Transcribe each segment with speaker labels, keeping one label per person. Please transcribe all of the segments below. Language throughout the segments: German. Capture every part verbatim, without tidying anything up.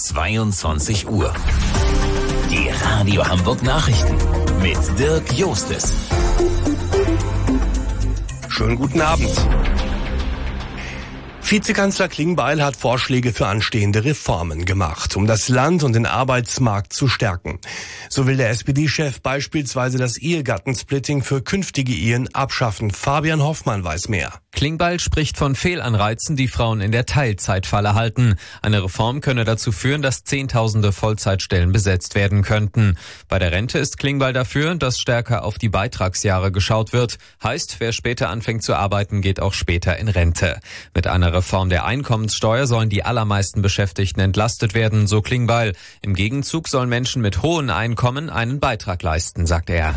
Speaker 1: zweiundzwanzig Uhr. Die Radio Hamburg Nachrichten mit Dirk Jostes.
Speaker 2: Schönen guten Abend. Vizekanzler Klingbeil hat Vorschläge für anstehende Reformen gemacht, um das Land und den Arbeitsmarkt zu stärken. So will der S P D-Chef beispielsweise das Ehegattensplitting für künftige Ehen abschaffen. Fabian Hoffmann weiß mehr.
Speaker 3: Klingbeil spricht von Fehlanreizen, die Frauen in der Teilzeitfalle halten. Eine Reform könne dazu führen, dass Zehntausende Vollzeitstellen besetzt werden könnten. Bei der Rente ist Klingbeil dafür, dass stärker auf die Beitragsjahre geschaut wird. Heißt, wer später anfängt zu arbeiten, geht auch später in Rente. Mit einer Reform der Einkommenssteuer sollen die allermeisten Beschäftigten entlastet werden, so Klingbeil. Im Gegenzug sollen Menschen mit hohen Einkommen einen Beitrag leisten, sagt er.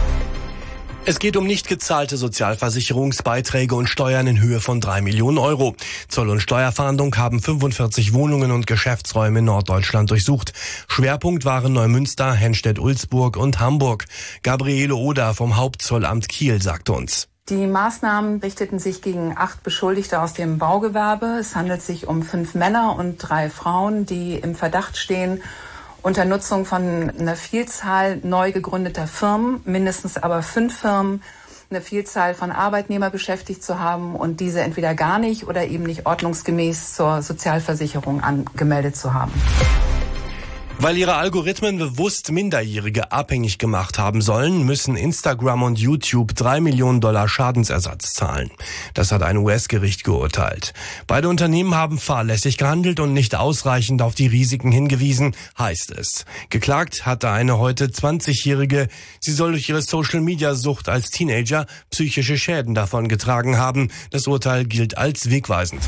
Speaker 2: Es geht um nicht gezahlte Sozialversicherungsbeiträge und Steuern in Höhe von drei Millionen Euro. Zoll- und Steuerfahndung haben fünfundvierzig Wohnungen und Geschäftsräume in Norddeutschland durchsucht. Schwerpunkt waren Neumünster, Henstedt-Ulzburg und Hamburg. Gabriele Oder vom Hauptzollamt Kiel sagte uns:
Speaker 4: Die Maßnahmen richteten sich gegen acht Beschuldigte aus dem Baugewerbe. Es handelt sich um fünf Männer und drei Frauen, die im Verdacht stehen, unter Nutzung von einer Vielzahl neu gegründeter Firmen, mindestens aber fünf Firmen, eine Vielzahl von Arbeitnehmern beschäftigt zu haben und diese entweder gar nicht oder eben nicht ordnungsgemäß zur Sozialversicherung angemeldet zu haben.
Speaker 2: Weil ihre Algorithmen bewusst Minderjährige abhängig gemacht haben sollen, müssen Instagram und YouTube drei Millionen Dollar Schadensersatz zahlen. Das hat ein U S-Gericht geurteilt. Beide Unternehmen haben fahrlässig gehandelt und nicht ausreichend auf die Risiken hingewiesen, heißt es. Geklagt hatte eine heute zwanzigjährige. Sie soll durch ihre Social-Media-Sucht als Teenager psychische Schäden davongetragen haben. Das Urteil gilt als wegweisend.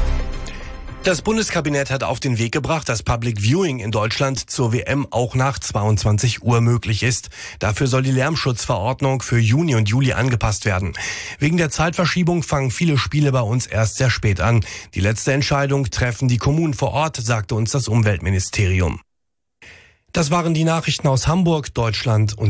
Speaker 2: Das Bundeskabinett hat auf den Weg gebracht, dass Public Viewing in Deutschland zur W M auch nach zweiundzwanzig Uhr möglich ist. Dafür soll die Lärmschutzverordnung für Juni und Juli angepasst werden. Wegen der Zeitverschiebung fangen viele Spiele bei uns erst sehr spät an. Die letzte Entscheidung treffen die Kommunen vor Ort, sagte uns das Umweltministerium. Das waren die Nachrichten aus Hamburg, Deutschland und